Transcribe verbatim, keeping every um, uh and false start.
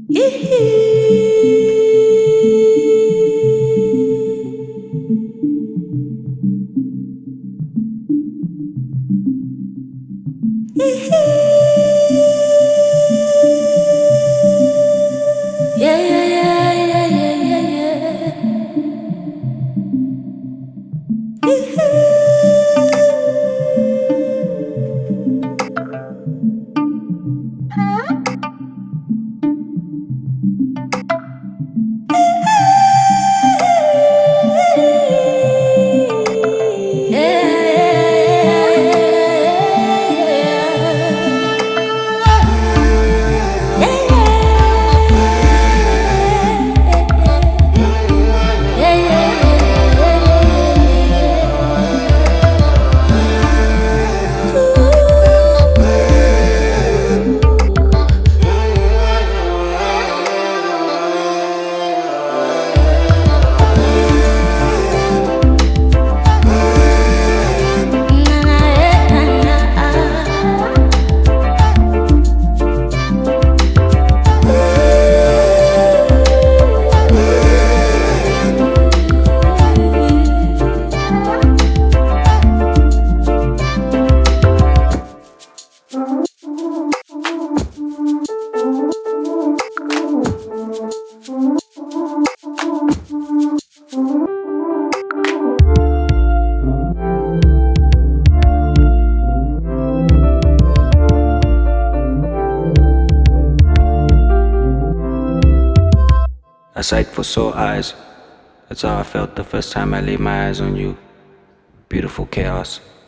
Yeah, yeah, yeah, yeah, yeah, yeah, A sight for sore eyes. That's how I felt the first time I laid my eyes on you. Beautiful chaos.